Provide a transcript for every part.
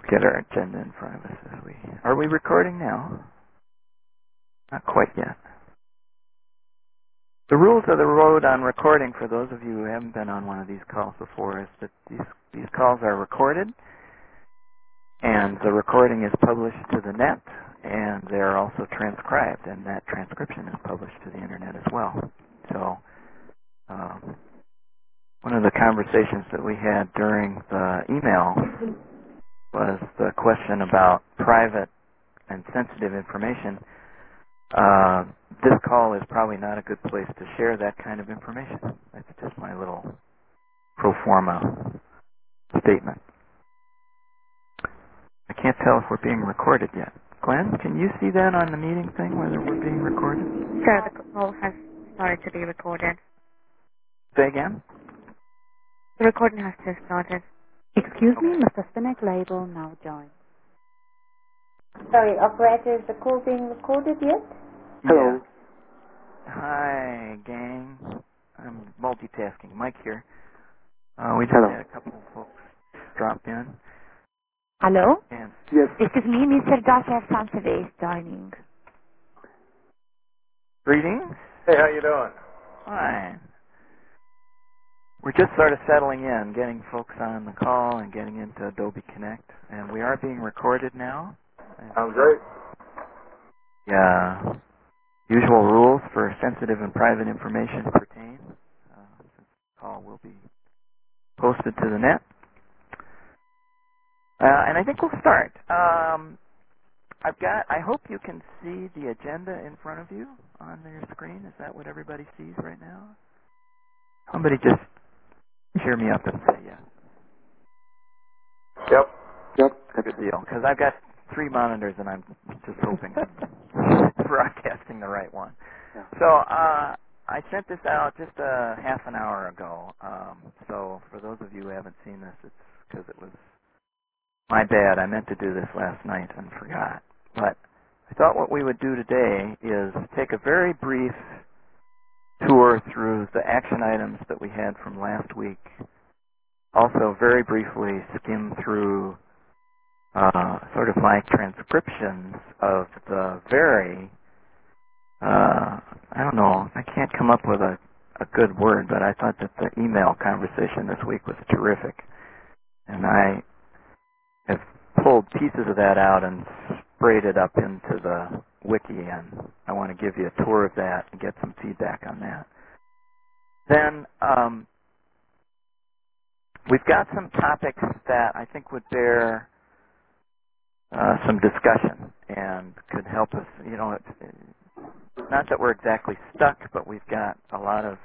get our agenda in front of us as we... Are we recording now? Not quite yet. The rules of the road on recording, for those of you who haven't been on one of these calls before, is that these calls are recorded, and the recording is published to the net, and they're also transcribed, and that transcription is published to the internet as well. So, one of the conversations that we had during the email was the question about private and sensitive information. This call is probably not a good place to share that kind of information. That's just my little pro forma statement. I can't tell if we're being recorded yet. Glenn, can you see that on the meeting thing, whether we're being recorded? Sir, the call has started to be recorded. Say again? The recording has just started. Excuse me, Mr. Spinnack label now joined. Sorry, operator, is the call being recorded yet? Hello. Yeah. Hi, gang. I'm multitasking. Mike here. We just had a couple of folks drop in. Hello? And yes. Excuse me, Mr. Joseph Sanchez is joining. Greetings. Hey, how you doing? Fine. We're just sort of settling in, getting folks on the call and getting into Adobe Connect. And we are being recorded now. Sounds great. Yeah. Usual rules for sensitive and private information pertain. Since the call will be posted to the net. And I think we'll start. I hope you can see the agenda in front of you on your screen. Is that what everybody sees right now? Somebody just cheer me up and say yes. Yep. Good deal. Because I've got 3 monitors and I'm just hoping I'm broadcasting the right one. Yeah. So I sent this out just a half an hour ago. So for those of you who haven't seen this, it's because it was my bad. I meant to do this last night and forgot. But I thought what we would do today is take a very brief tour through the action items that we had from last week. Also, very briefly skim through sort of my transcriptions of the very, I don't know, I can't come up with a good word, but I thought that the email conversation this week was terrific. And I have pulled pieces of that out and sprayed it up into the wiki, and I want to give you a tour of that and get some feedback on that. Then we've got some topics that I think would bear some discussion and could help us. You know, it's not that we're exactly stuck, but we've got a lot of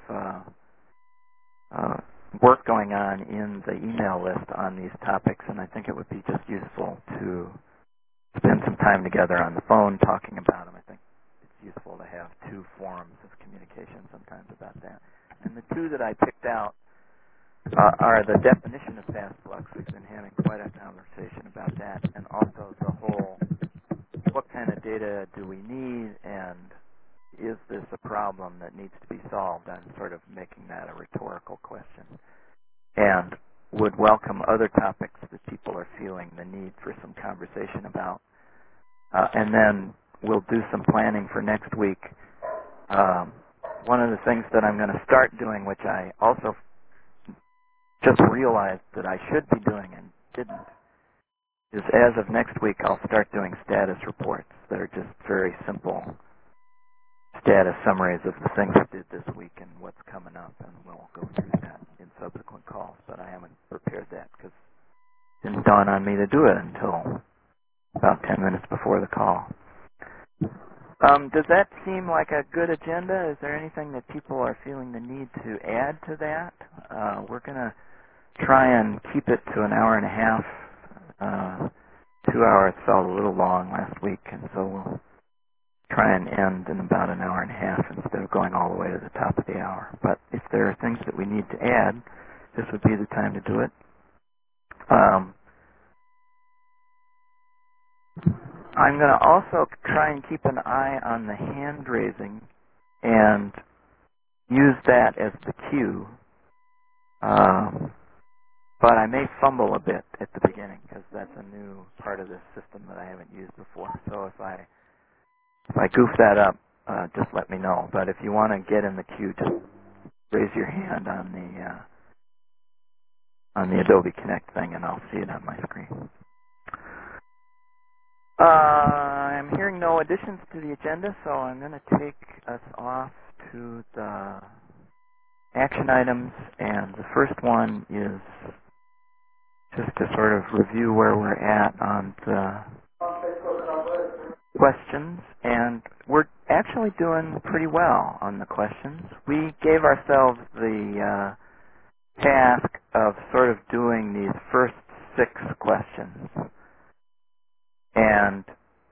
work going on in the email list on these topics, and I think it would be just useful to spend some time together on the phone talking about them. I think it's useful to have 2 forms of communication sometimes about that. And the 2 that I picked out are the definition of fast flux. We've been having quite a conversation about that, and also the whole, what kind of data do we need, and is this a problem that needs to be solved? I'm sort of making that a rhetorical question. And would welcome other topics that people are feeling the need for some conversation about. And then we'll do some planning for next week. One of the things that I'm going to start doing, which I also just realized that I should be doing and didn't, is as of next week I'll start doing status reports that are just very simple status summaries of the things we did this week and what's coming up, and we'll go through that in subsequent calls. But I haven't prepared that because it didn't dawn on me to do it until about 10 minutes before the call. Does that seem like a good agenda? Is there anything that people are feeling the need to add to that? We're going to try and keep it to an hour and a half. 2 hours felt a little long last week, and so we'll try and end in about an hour and a half instead of going all the way to the top of the hour. But if there are things that we need to add, this would be the time to do it. I'm going to also try and keep an eye on the hand raising and use that as the cue but I may fumble a bit at the beginning because that's a new part of this system that I haven't used before. So if I goof that up, just let me know. But if you want to get in the queue, just raise your hand on the Adobe Connect thing, and I'll see it on my screen. I'm hearing no additions to the agenda, so I'm going to take us off to the action items, and the first one is just to sort of review where we're at on the questions, and we're actually doing pretty well on the questions. We gave ourselves the task of sort of doing these first 6 questions, and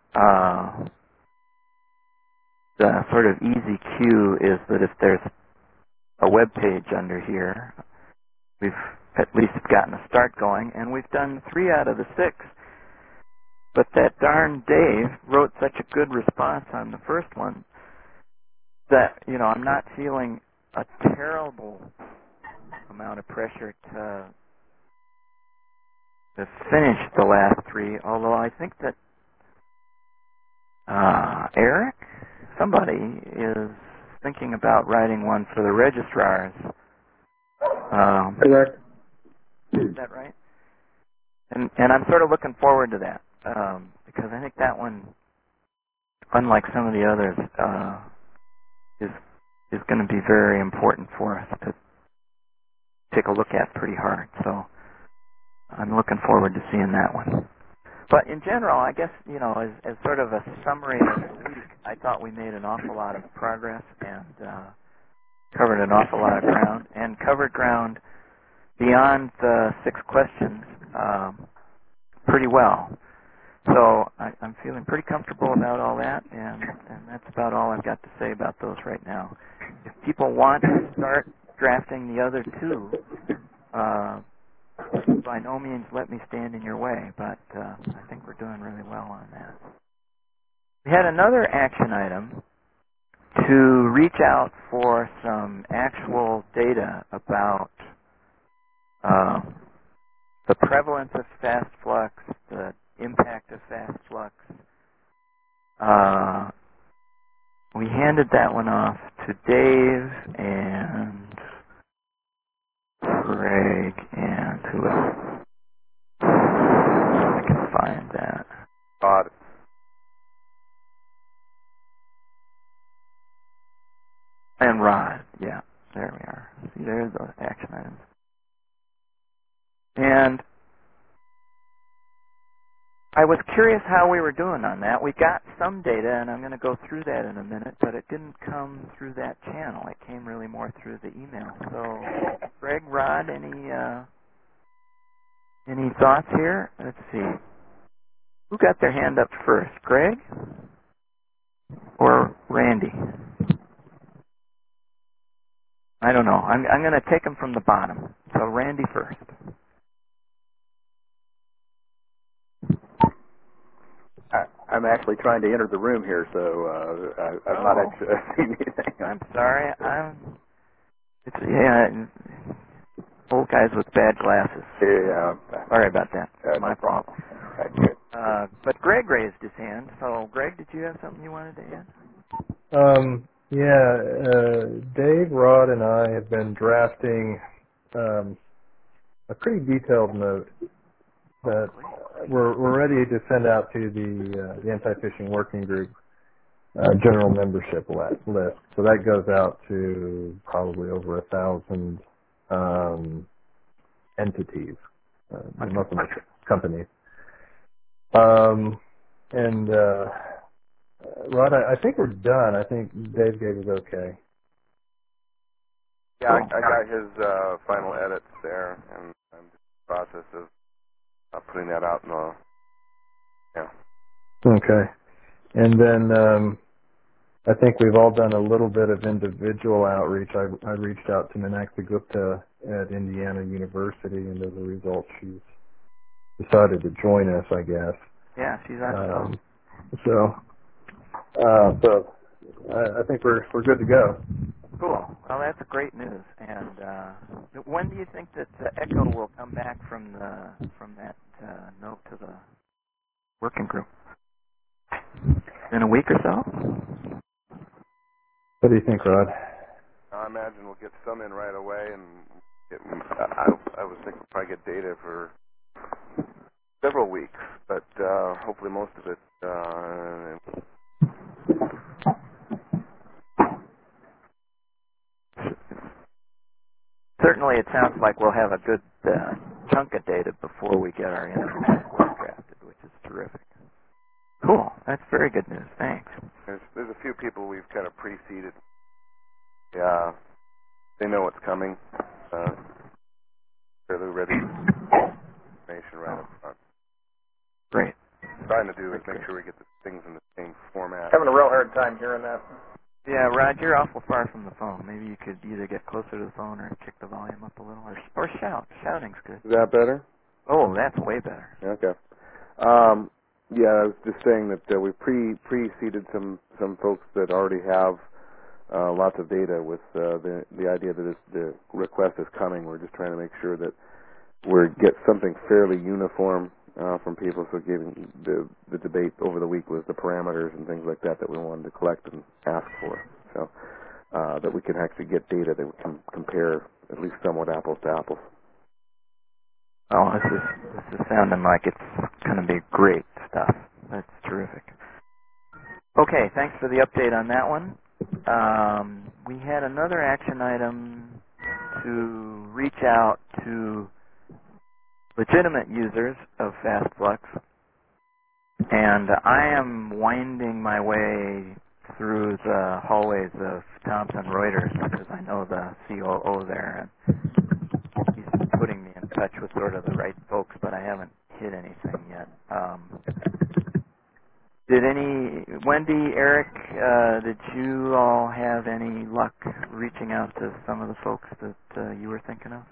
the sort of easy cue is that if there's a web page under here, we've at least gotten a start going, and we've done 3 out of the 6. But that darn Dave wrote such a good response on the first one that, I'm not feeling a terrible amount of pressure to finish the last 3, although I think that Eric, somebody, is thinking about writing one for the registrars. Correct. Is that right? And I'm sort of looking forward to that, because I think that one, unlike some of the others, is going to be very important for us to take a look at pretty hard. So I'm looking forward to seeing that one. But in general, I guess, as sort of a summary of the week, I thought we made an awful lot of progress and covered an awful lot of ground, and covered ground beyond the 6 questions pretty well. So I'm feeling pretty comfortable about all that, and that's about all I've got to say about those right now. If people want to start drafting the other 2, by no means let me stand in your way, but I think we're doing really well on that. We had another action item to reach out for some actual data about the prevalence of fast flux, the impact of fast flux. We handed that one off to Dave and Greg and who else? I can find that. Odd. And Rod, yeah, there we are. See, there's those action items. And I was curious how we were doing on that. We got some data, and I'm going to go through that in a minute, but it didn't come through that channel. It came really more through the email. So, Greg, Rod, any thoughts here? Let's see. Who got their hand up first, Greg or Randy? I don't know. I'm going to take them from the bottom. So, Randy first. I'm actually trying to enter the room here, so I've not actually seen anything. I'm sorry. Old guys with bad glasses. Yeah. Sorry about that. My no fault. That's good. But Greg raised his hand. So, Greg, did you have something you wanted to add? Dave, Rod, and I have been drafting a pretty detailed note that we're ready to send out to the Anti-Phishing Working Group general membership list. So that goes out to probably over 1,000 entities, most of my companies. Rod, I think we're done. I think Dave gave us okay. Yeah, I got his final edits there, and I'm in the process of putting that out in the. Yeah. Okay. And then I think we've all done a little bit of individual outreach. I reached out to Meenakshi Gupta at Indiana University, and as a result, she's decided to join us, I guess. Yeah, she's on. So I think we're good to go. Cool. Well, that's great news. And when do you think that Echo will come back from that note to the working group? In a week or so? What do you think, Rod? I imagine we'll get some in right away, and I was thinking we'll probably get data for several weeks, but hopefully most of it. Certainly, it sounds like we'll have a good chunk of data before we get our interim report drafted, which is terrific. Cool. That's very good news. Thanks. There's a few people we've kind of preceded. Yeah, they know what's coming. They're ready for information right up front. Great. What we're trying to do is make sure we get the things in the same format. Having a real hard time hearing that. Yeah, Rod, you're awful far from the phone. Maybe you could either get closer to the phone or kick the volume up a little, or shout. Shouting's good. Is that better? Oh, that's way better. Okay. Yeah, I was just saying that we preceded some folks that already have lots of data with the idea that the request is coming. We're just trying to make sure that we get something fairly uniform from people. So giving the debate over the week was the parameters and things like that we wanted to collect and ask for. So that we can actually get data that we can compare at least somewhat apples to apples. Oh, this is sounding like it's going to be great stuff. That's terrific. Okay, thanks for the update on that one. We had another action item to reach out to legitimate users of FastFlux, and I am winding my way through the hallways of Thomson Reuters because I know the COO there, and he's putting me in touch with sort of the right folks, but I haven't hit anything yet. Wendy, Eric, did you all have any luck reaching out to some of the folks that you were thinking of?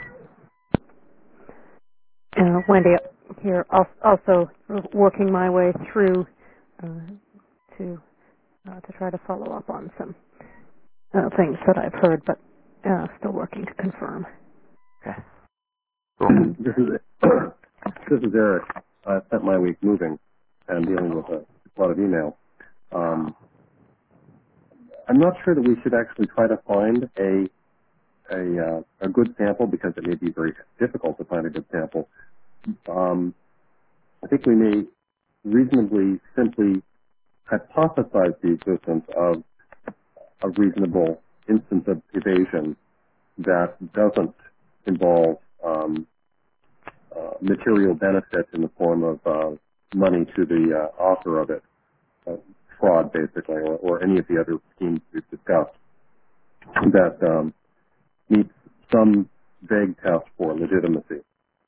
Wendy here, also working my way through to try to follow up on some things that I've heard, but still working to confirm. Okay. Cool. This is Eric. I spent my week moving and dealing with a lot of email. I'm not sure that we should actually try to find a good sample because it may be very difficult to find a good sample. I think we may reasonably simply hypothesize the existence of a reasonable instance of evasion that doesn't involve material benefit in the form of money to the author of it, fraud basically, or any of the other schemes we've discussed, that meets some vague test for legitimacy.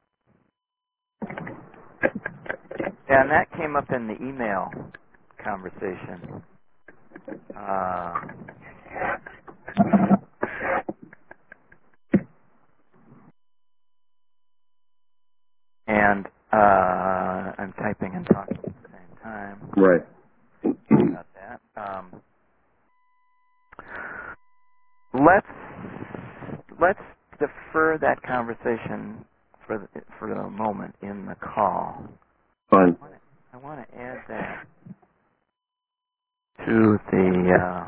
Yeah, and that came up in the email conversation. And I'm typing and talking at the same time. Right. About that. Let's defer that conversation for the moment in the call. Fine. I want to add that to the.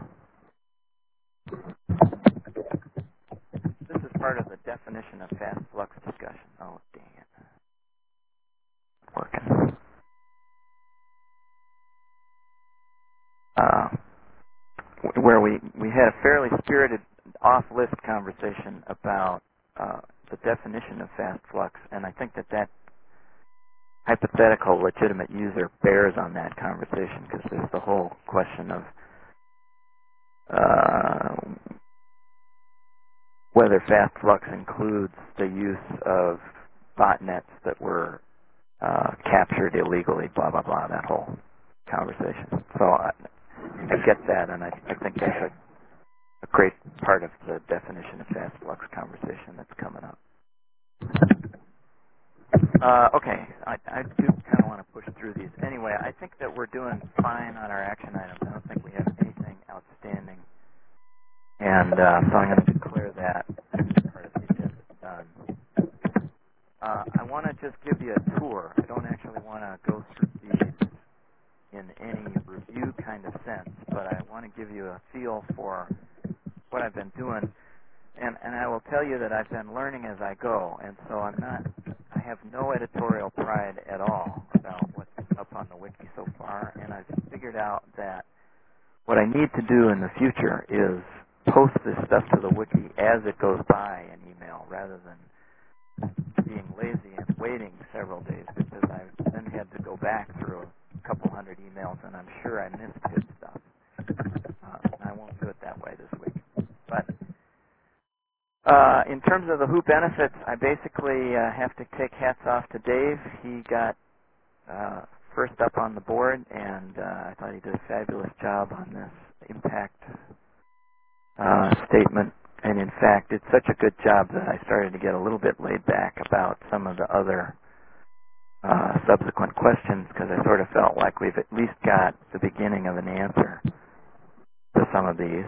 This is part of the definition of fast flux discussion. Oh, dang it. Working. Where we had a fairly spirited off-list conversation about the definition of fast flux, and I think that hypothetical legitimate user bears on that conversation because there's the whole question of whether fast flux includes the use of botnets that were captured illegally, blah, blah, blah, that whole conversation. So I get that, and I think that's a great part of the definition of fast flux conversation that's coming up. Okay, I do kind of want to push through these. Anyway, I think that we're doing fine on our action items. I don't think we have anything outstanding. And so I'm going to declare that part of the agenda done. I want to just give you a tour. I don't actually want to go through these in any review kind of sense, but I want to give you a feel for what I've been doing. And I will tell you that I've been learning as I go, and so I have no editorial pride at all about what's up on the wiki so far, and I've figured out that what I need to do in the future is post this stuff to the wiki as it goes by in email rather than being lazy and waiting several days, because I've then had to go back through a couple hundred emails, and I'm sure I missed good stuff. I won't do it that way this week. But in terms of the Who benefits, I basically have to take hats off to Dave. He got first up on the board, and I thought he did a fabulous job on this impact statement. And in fact, did such a good job that I started to get a little bit laid back about some of the other subsequent questions, because I sort of felt like we've at least got the beginning of an answer to some of these.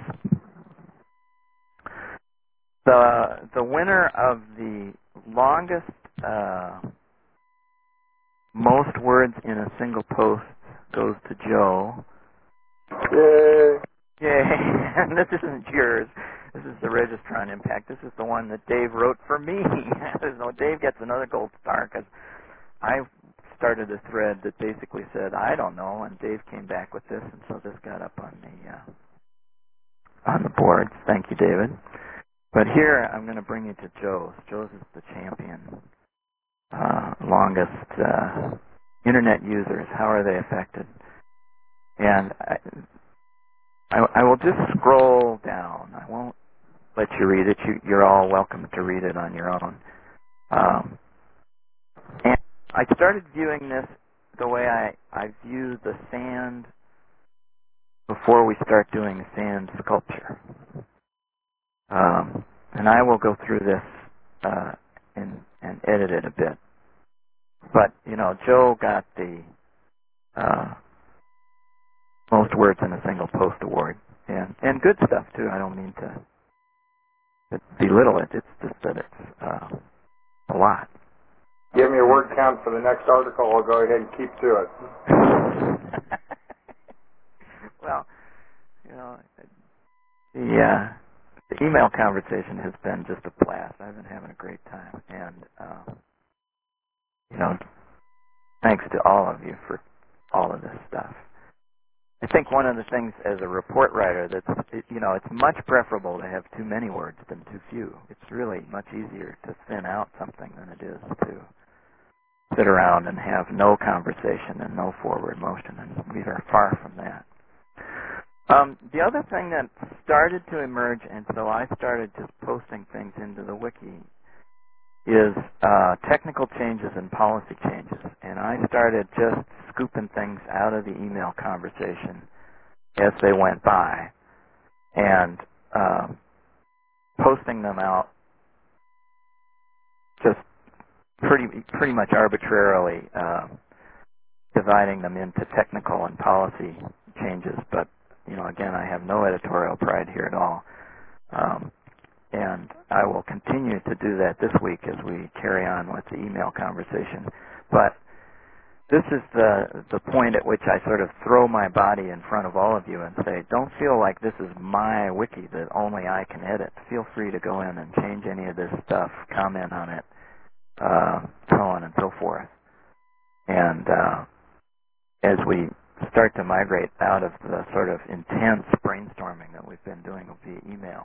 The winner of the longest, most words in a single post goes to Joe. Yay! Yay! And this isn't yours. This is the Registron Impact. This is the one that Dave wrote for me. So Dave gets another gold star because I started a thread that basically said, I don't know, and Dave came back with this, and so this got up on the boards. Thank you, David. But here I'm going to bring you to Joe's. Joe's is the champion. Longest internet users. How are they affected? And I will just scroll down. I won't let you read it. You're all welcome to read it on your own. And I started viewing this the way I view the sand before we start doing sand sculpture. And I will go through this and edit it a bit. But, Joe got the most words in a single post award. And good stuff, too. I don't mean to belittle it. It's just that it's a lot. Give me a word count for the next article. I'll go ahead and keep to it. Well, the email conversation has been just a blast. I've been having a great time. And, thanks to all of you for all of this stuff. I think one of the things as a report writer it's much preferable to have too many words than too few. It's really much easier to thin out something than it is to sit around and have no conversation and no forward motion, and we are far from that. The other thing that started to emerge, and so I started just posting things into the wiki, is technical changes and policy changes. And I started just scooping things out of the email conversation as they went by and posting them out just pretty much arbitrarily, dividing them into technical and policy changes. But, again, I have no editorial pride here at all. And I will continue to do that this week as we carry on with the email conversation. But this is the point at which I sort of throw my body in front of all of you and say, don't feel like this is my wiki that only I can edit. Feel free to go in and change any of this stuff, comment on it, so on and so forth. And as we start to migrate out of the sort of intense brainstorming that we've been doing via email,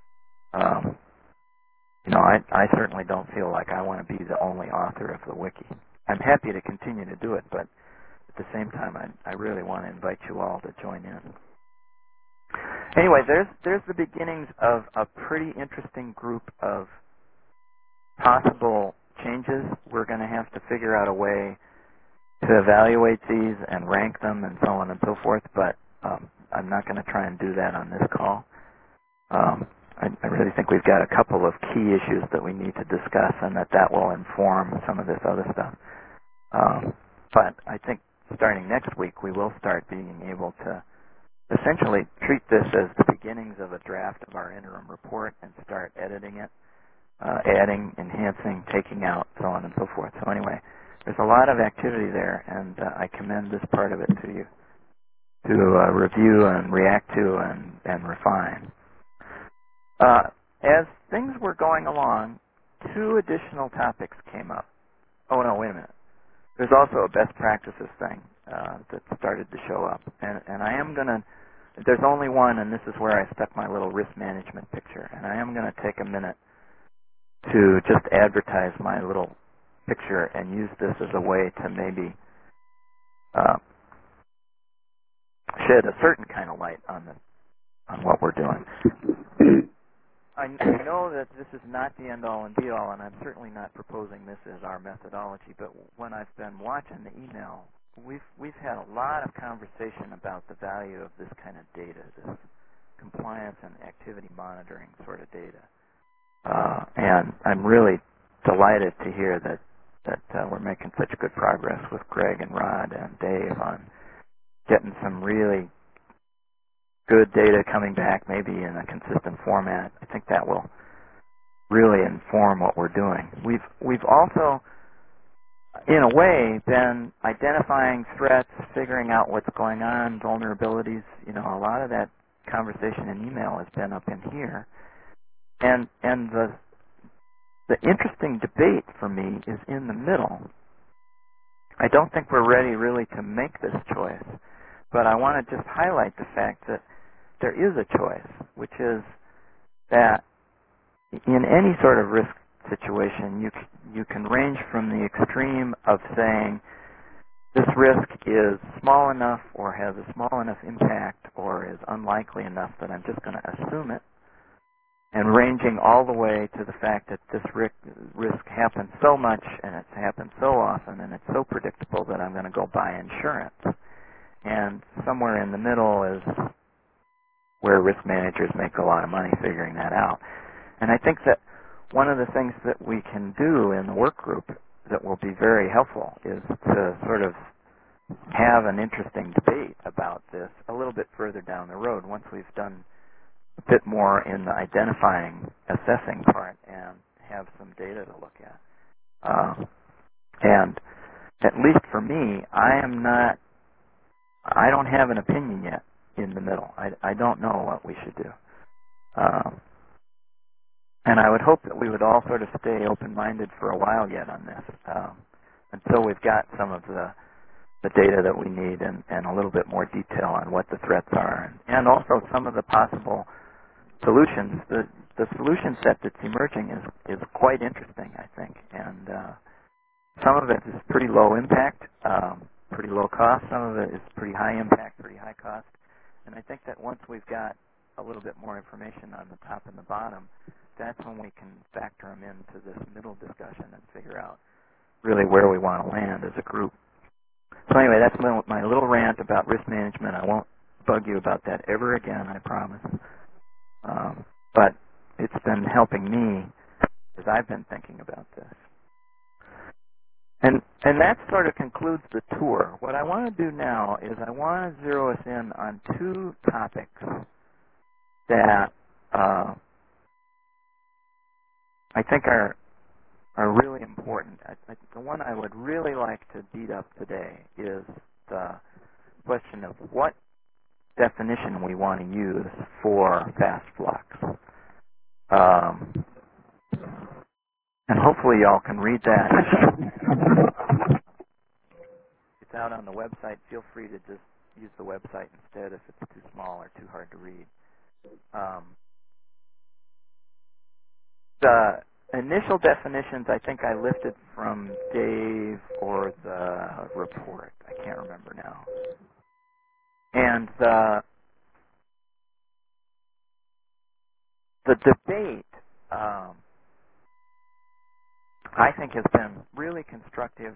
I certainly don't feel like I want to be the only author of the wiki. I'm happy to continue to do it, but at the same time, I really want to invite you all to join in. Anyway, there's the beginnings of a pretty interesting group of possible changes. We're going to have to figure out a way to evaluate these and rank them and so on and so forth, but I'm not going to try and do that on this call. I really think we've got a couple of key issues that we need to discuss, and that will inform some of this other stuff. But I think starting next week, we will start being able to essentially treat this as the beginning beginnings of a draft of our interim report and start editing it, adding, enhancing, taking out, so on and so forth. So anyway, there's a lot of activity there, and I commend this part of it to you to review and react to and refine. As things were going along, 2 additional topics came up. Oh, no, wait a minute. There's also a best practices thing that started to show up. And I am going to, there's only one, and this is where I stuck my little risk management picture. And I am going to take a minute to just advertise my little picture and use this as a way to maybe shed a certain kind of light on what we're doing. I know that this is not the end-all and be-all, and I'm certainly not proposing this as our methodology, but when I've been watching the email, we've had a lot of conversation about the value of this kind of data, this compliance and activity monitoring sort of data. And I'm really delighted to hear that we're making such good progress with Greg and Rod and Dave on getting some really good data coming back, maybe in a consistent format. I think that will really inform what we're doing. We've also, in a way, been identifying threats, figuring out what's going on, vulnerabilities. You know, a lot of that conversation and email has been up in here. And the interesting debate for me is in the middle. I don't think we're ready really to make this choice, but I want to just highlight the fact that there is a choice, which is that in any sort of risk situation, you can range from the extreme of saying this risk is small enough or has a small enough impact or is unlikely enough that I'm just going to assume it, and ranging all the way to the fact that this risk happens so much and it's happened so often and it's so predictable that I'm going to go buy insurance. And somewhere in the middle is where risk managers make a lot of money figuring that out. And I think that one of the things that we can do in the work group that will be very helpful is to sort of have an interesting debate about this a little bit further down the road once we've done a bit more in the identifying, assessing part and have some data to look at. And at least for me, I don't have an opinion yet in the middle. I don't know what we should do. And I would hope that we would all sort of stay open-minded for a while yet on this until we've got some of the data that we need and a little bit more detail on what the threats are and also some of the possible solutions. The solution set that's emerging is quite interesting, I think. And some of it is pretty low impact, pretty low cost. Some of it is pretty high impact, pretty high cost. And I think that once we've got a little bit more information on the top and the bottom, that's when we can factor them into this middle discussion and figure out really where we want to land as a group. So anyway, that's my little rant about risk management. I won't bug you about that ever again, I promise. But it's been helping me as I've been thinking about this. And that sort of concludes the tour. What I want to do now is I want to zero us in on 2 topics that I think are really important. The one I would really like to beat up today is the question of what definition we want to use for fast flux. And hopefully y'all can read that. It's out on the website. Feel free to just use the website instead if it's too small or too hard to read. The initial definitions I think I lifted from Dave or the report. I can't remember now. And the debate I think has been really constructive,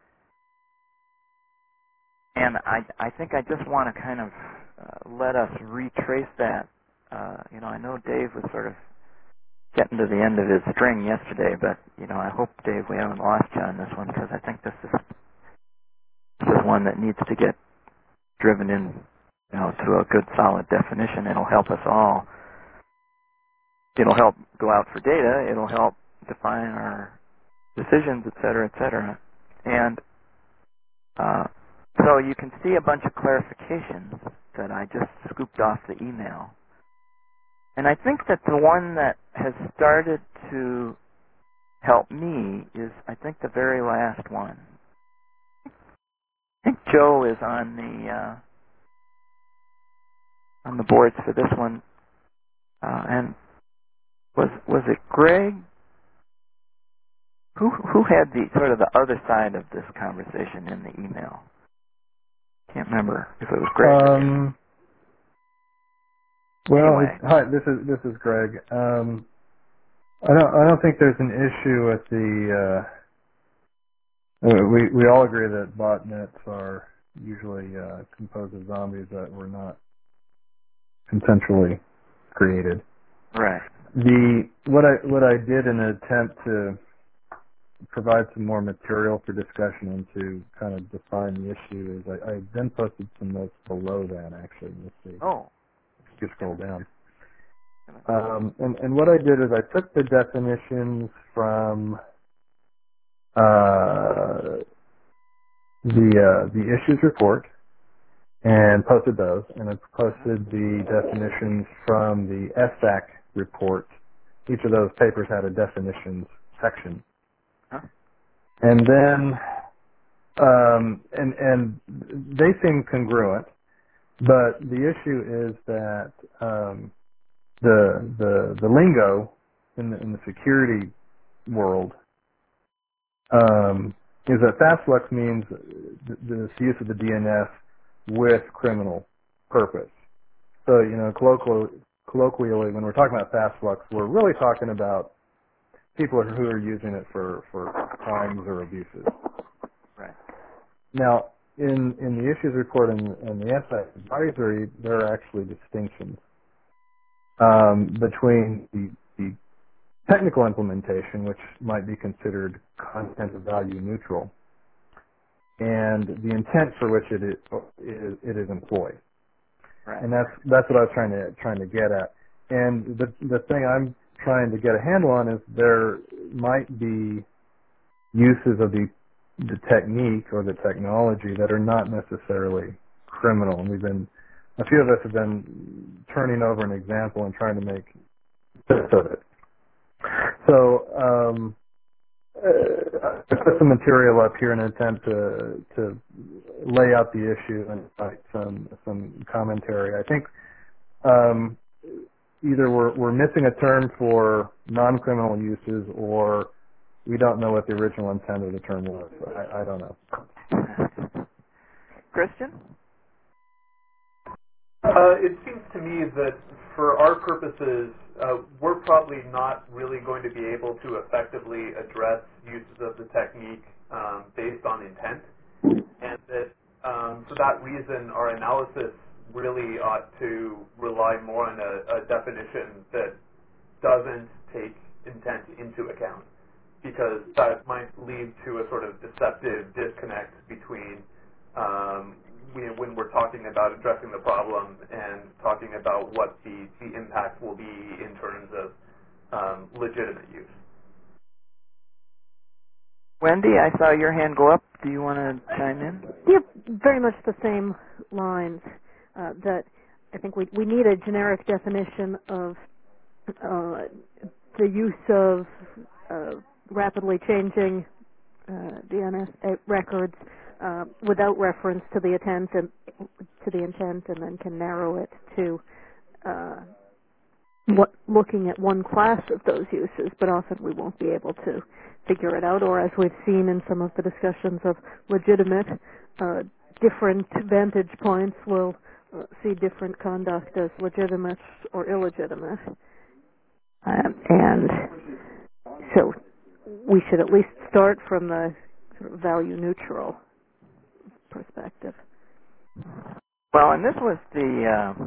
and I think I just want to kind of let us retrace that. I know Dave was sort of getting to the end of his string yesterday, but I hope, Dave, we haven't lost you on this one because I think this is one that needs to get driven in to a good solid definition. It'll help us all. It'll help go out for data. It'll help define our decisions, et cetera, and so you can see a bunch of clarifications that I just scooped off the email. And I think that the one that has started to help me is, I think, the very last one. I think Joe is on the boards for this one, and was it Greg? Who had the sort of the other side of this conversation in the email? Can't remember if it was Greg. Well, anyway. Hi, this is Greg. I don't think there's an issue with the. We all agree that botnets are usually composed of zombies that were not consensually created. Right. What I did in an attempt to provide some more material for discussion and to kind of define the issue is I then posted some notes below that, actually. Let's see. Oh. Just scroll down. And what I did is I took the definitions from the issues report and posted those, and I posted the definitions from the SAC report. Each of those papers had a definitions section. Huh? And then, and they seem congruent, but the issue is that the lingo in the security world is that FastFlux means the use of the DNS with criminal purpose. So, colloquially, when we're talking about FastFlux, we're really talking about people who are using it for crimes or abuses. Right. Now, in the issues report and the SI advisory, there are actually distinctions between the technical implementation, which might be considered content or value neutral, and the intent for which it is employed. Right. And that's what I was trying to get at. And the thing I'm trying to get a handle on is there might be uses of the technique or the technology that are not necessarily criminal. And a few of us have been turning over an example and trying to make sense of it. So I put some material up here in an attempt to lay out the issue and cite some commentary. I think either we're missing a term for non-criminal uses, or we don't know what the original intent of the term was. I don't know. Christian? It seems to me that for our purposes, we're probably not really going to be able to effectively address uses of the technique based on intent, and that for that reason, our analysis really ought to rely more on a definition that doesn't take intent into account, because that might lead to a sort of deceptive disconnect between when we're talking about addressing the problem and talking about what the impact will be in terms of legitimate use. Wendy, I saw your hand go up. Do you want to chime in? Yeah, very much the same lines. That I think we need a generic definition of the use of rapidly changing DNS records without reference to the intent, and then can narrow it to looking at one class of those uses. But often we won't be able to figure it out, or as we've seen in some of the discussions of legitimate, different vantage points will see different conduct as legitimate or illegitimate. And so we should at least start from the sort of value neutral perspective. Well, and this was the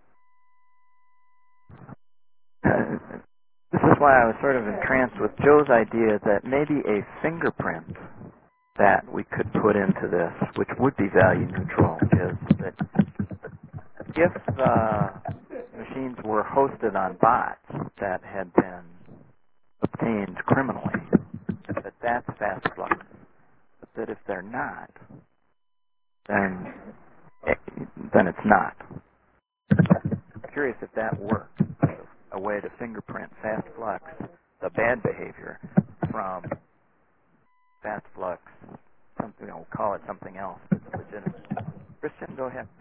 this is why I was sort of entranced with Joe's idea that maybe a fingerprint that we could put into this, which would be value neutral, is that if the machines were hosted on bots that had been obtained criminally, that's fast flux. But that if they're not, then it's not. I'm curious if that works. A way to fingerprint fast flux, the bad behavior, from fast flux, something, we'll call it something else that's legitimate. Christian, go ahead.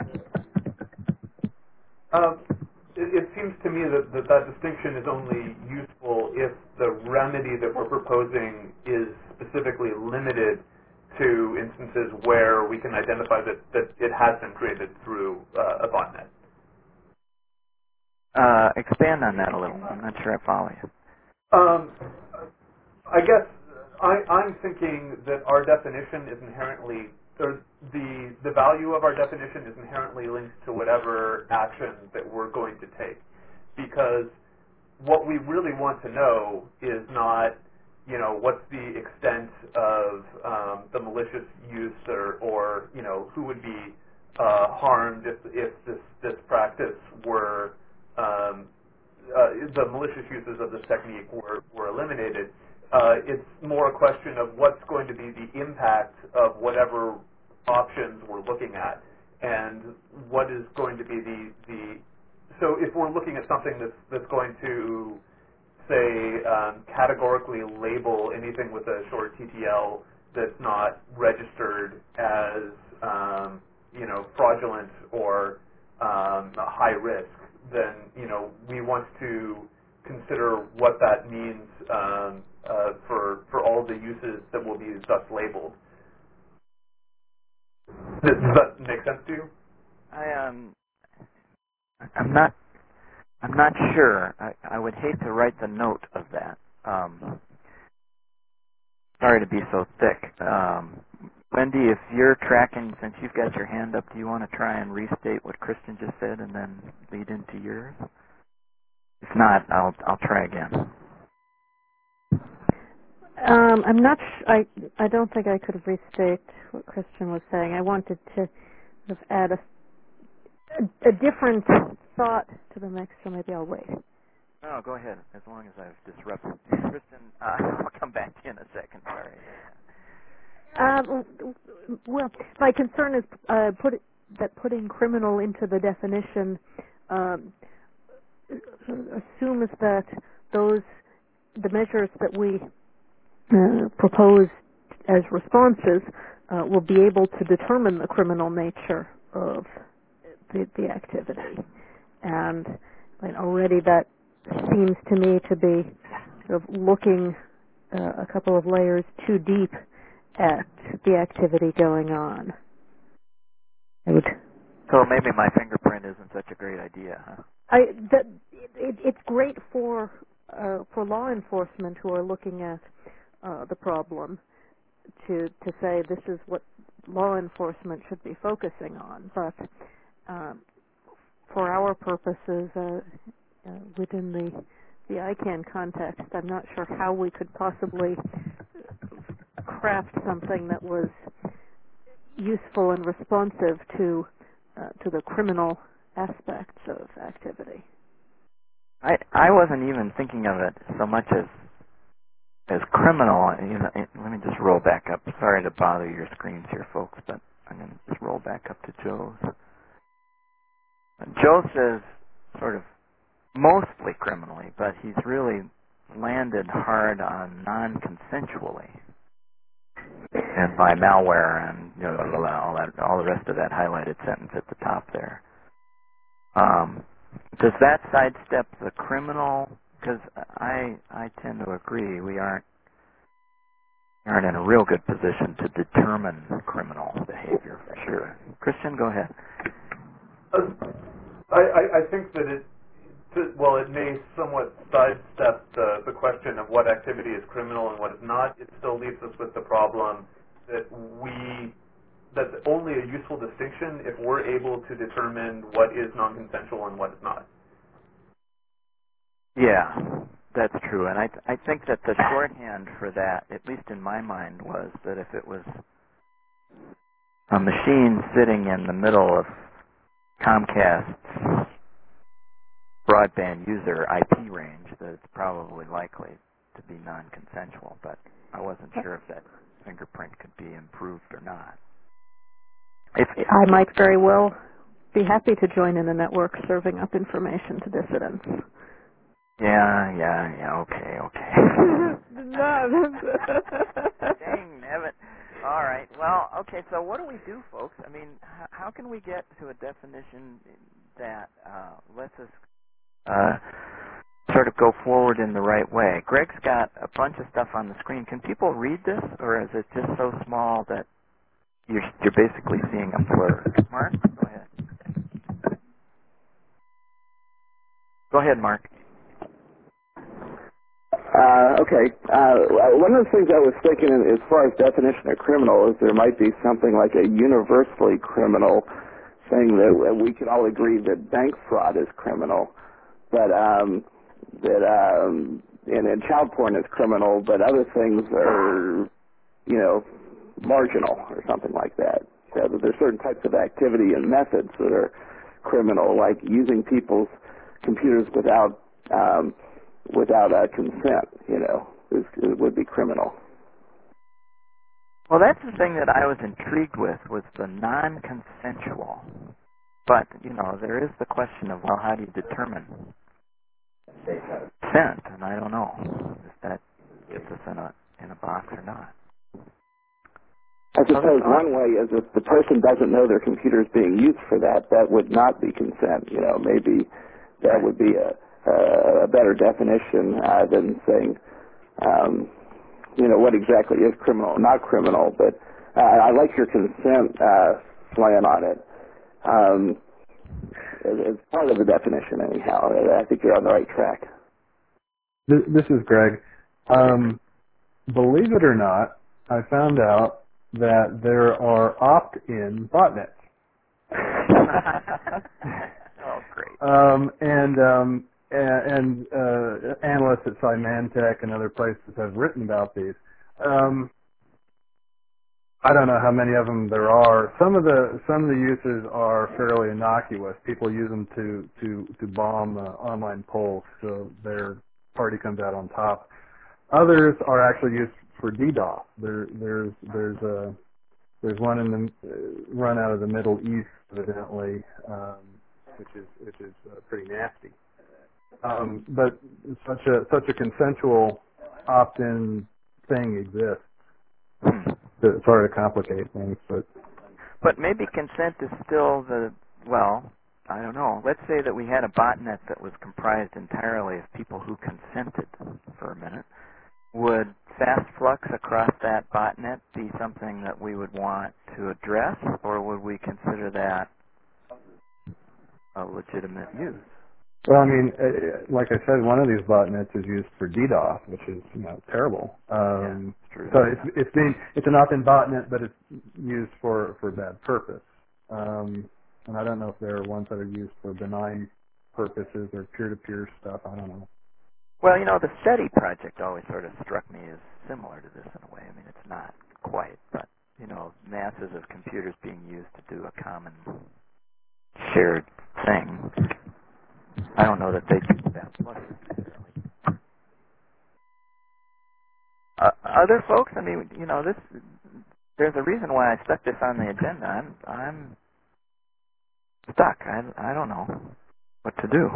It seems to me that distinction is only useful if the remedy that we're proposing is specifically limited to instances where we can identify that it has been created through a botnet. Expand on that a little. I'm not sure I follow you. I guess I'm thinking that our definition is inherently, or the value of our definition is inherently linked to whatever action that we're going to take. Because what we really want to know is not, what's the extent of the malicious use or who would be harmed if this practice were, the malicious uses of this technique were eliminated. It's more a question of what's going to be the impact of whatever options we're looking at, and what is going to be the so if we're looking at something that's going to, say, categorically label anything with a short TTL that's not registered as fraudulent or high risk, then we want to consider what that means for all the uses that will be thus labeled. Does that make sense to you? I'm not sure. I would hate to write the note of that. Sorry to be so thick. Wendy, if you're tracking, since you've got your hand up, do you want to try and restate what Christian just said and then lead into yours? If not, I'll try again. I'm not. I don't think I could restate what Christian was saying. I wanted to sort of add a different thought to the mix, so maybe I'll wait. No, go ahead. As long as I've disrupted Christian, I'll come back to you in a second. Sorry. Well, my concern is putting criminal into the definition assumes that the measures that we propose as responses will be able to determine the criminal nature of the activity, and already that seems to me to be sort of looking a couple of layers too deep at the activity going on. So maybe my fingerprint isn't such a great idea, huh? It's great for law enforcement who are looking at the problem to say this is what law enforcement should be focusing on, but for our purposes within the ICANN context, I'm not sure how we could possibly craft something that was useful and responsive to the criminal aspects of activity. I wasn't even thinking of it so much as criminal. Let me just roll back up. Sorry to bother your screens here, folks, but I'm going to just roll back up to Joe's. Joe says sort of mostly criminally, but he's really landed hard on non-consensually, and by malware and all the rest of that highlighted sentence at the top there. Does that sidestep the criminal? Because I tend to agree we aren't in a real good position to determine criminal behavior for sure. Christian, go ahead. I think that it may somewhat sidestep the question of what activity is criminal and what is not. It still leaves us with the problem that that's only a useful distinction if we're able to determine what is non-consensual and what is not. Yeah, that's true. And I think that the shorthand for that, at least in my mind, was that if it was a machine sitting in the middle of Comcast's broadband user IP range that it's probably likely to be non-consensual, but I wasn't sure if that fingerprint could be improved or not. I might very well be happy to join in a network serving up information to dissidents. Yeah, okay. Dang, Evan. All right, well, okay, so what do we do, folks? I mean, how can we get to a definition that lets us sort of go forward in the right way? Greg's got a bunch of stuff on the screen. Can people read this, or is it just so small that you're basically seeing a blur? Mark, go ahead. Go ahead, Mark. Okay. One of the things I was thinking as far as definition of criminal is there might be something like a universally criminal thing that we can all agree that bank fraud is criminal, but and child porn is criminal, but other things are, marginal or something like that. So that there's certain types of activity and methods that are criminal, like using people's computers without consent, it would be criminal. Well, that's the thing that I was intrigued with, was the non-consensual. But, there is the question of, well, how do you determine consent? And I don't know if that gets us in a box or not. I suppose one way is if the person doesn't know their computer is being used for that, that would not be consent. Maybe that would be a better definition than saying, what exactly is criminal or not criminal. But I like your consent slant on it. As part of the definition, anyhow. I think you're on the right track. This is Greg. Believe it or not, I found out that there are opt-in botnets. Oh, great. And analysts at Symantec and other places have written about these. I don't know how many of them there are. Some of the uses are fairly innocuous. People use them to bomb online polls, so their party comes out on top. Others are actually used for DDoS. There's one in the run out of the Middle East, evidently, which is pretty nasty. But such a consensual opt-in thing exists. It's hard to complicate things, but maybe consent is still I don't know. Let's say that we had a botnet that was comprised entirely of people who consented for a minute. Would fast flux across that botnet be something that we would want to address, or would we consider that a legitimate use? Well, I mean, like I said, one of these botnets is used for DDoS, which is terrible. It's true. So it's an opt-in botnet, but it's used for bad purpose. And I don't know if there are ones that are used for benign purposes or peer-to-peer stuff. I don't know. Well, the SETI project always sort of struck me as similar to this in a way. I mean, it's not quite, but masses of computers being used to do a common shared thing. I don't know that they do that necessarily. Other folks, I mean, there's a reason why I stuck this on the agenda. I'm stuck. I don't know what to do.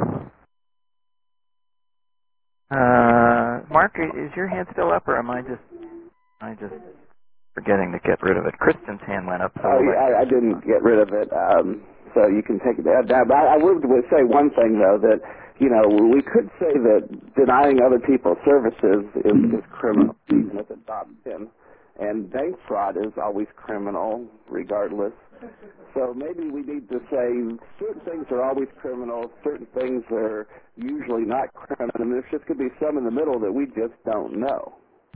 Mark, is your hand still up, or am I just forgetting to get rid of it? Kristen's hand went up. So I didn't get rid of it. So you can take it down. But I would say one thing, though, that, we could say that denying other people services is criminal, even if it's opt-in. And bank fraud is always criminal, regardless. So maybe we need to say certain things are always criminal, certain things are usually not criminal, and there's just going to be some in the middle that we just don't know.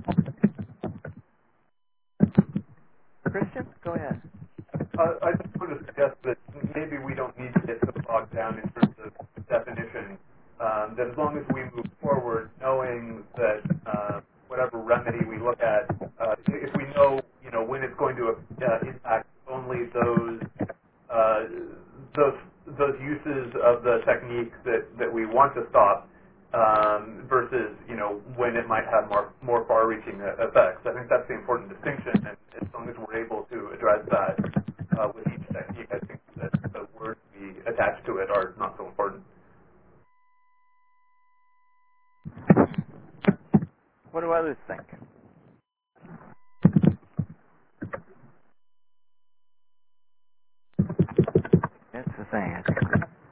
Christian, go ahead. I just want to suggest that maybe we don't need to get so bogged down in terms of definition. That as long as we move forward, knowing that whatever remedy we look at, if we know, when it's going to impact only those those uses of the technique that we want to stop versus when it might have more far-reaching effects. I think that's the important distinction, and as long as we're able to address that with each technique, I think that the words we attach to it are not so important. What do others think? That's the thing. I think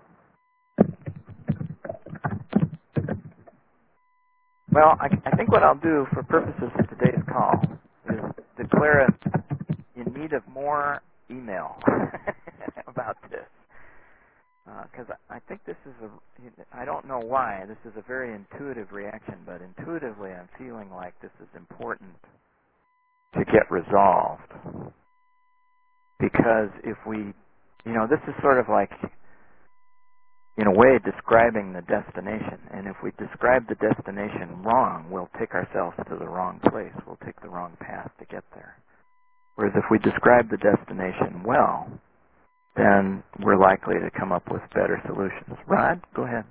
well, I think what I'll do for purposes of today's call is declare us in need of more email about this. Because I think this is I don't know why, this is a very intuitive reaction, but intuitively I'm feeling like this is important to get resolved. Because if we, this is sort of like, in a way, describing the destination. And if we describe the destination wrong, we'll take ourselves to the wrong place. We'll take the wrong path to get there. Whereas if we describe the destination well, then we're likely to come up with better solutions. Rod, go ahead.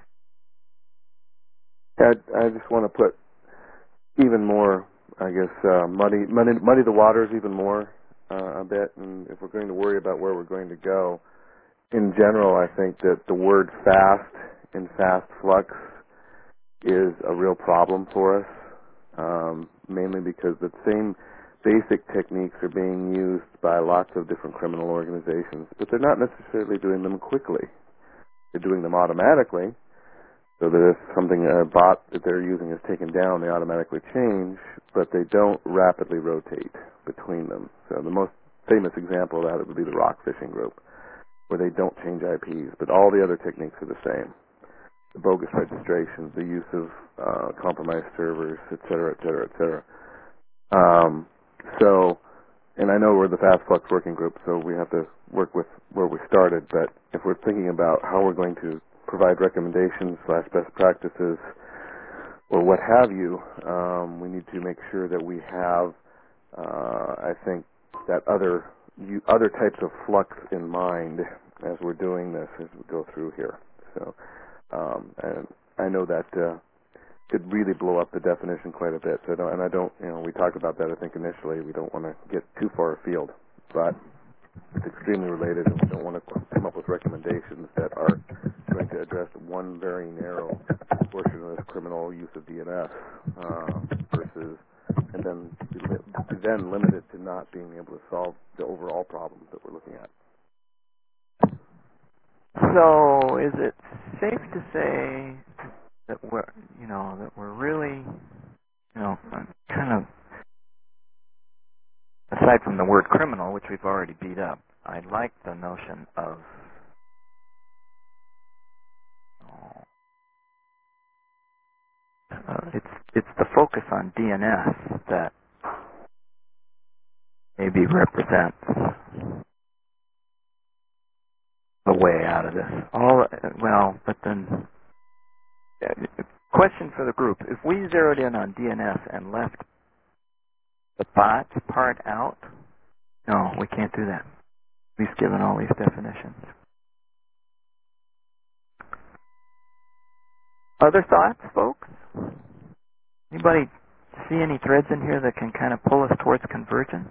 I just want to put even more, I guess, muddy the waters even more a bit. And if we're going to worry about where we're going to go, in general, I think that the word fast in fast flux is a real problem for us, mainly because the same basic techniques are being used by lots of different criminal organizations, but they're not necessarily doing them quickly. They're doing them automatically, so that if something, a bot that they're using is taken down, they automatically change, but they don't rapidly rotate between them. So the most famous example of that would be the rock fishing group, where they don't change IPs, but all the other techniques are the same. The bogus registrations, the use of compromised servers, et cetera, et cetera, et cetera. And I know we're the Fast Flux Working Group, so we have to work with where we started, but if we're thinking about how we're going to provide recommendations / best practices or what have you, we need to make sure that we have, I think, that other types of flux in mind as we're doing this, as we go through here. So, and I know that could really blow up the definition quite a bit. So we talked about that, I think, initially. We don't want to get too far afield, but it's extremely related, and we don't want to come up with recommendations that are going to address one very narrow portion of this criminal use of DNS versus, and then limit it to not being able to solve the overall problems that we're looking at. So, is it safe to say that we're really, kind of, aside from the word criminal, which we've already beat up, I like the notion of it's the focus on DNS that maybe represents the way out of this. But then, question for the group: if we zeroed in on DNS and left the bots part out, no, we can't do that. We've given all these definitions. Other thoughts, folks? Anybody see any threads in here that can kind of pull us towards convergence?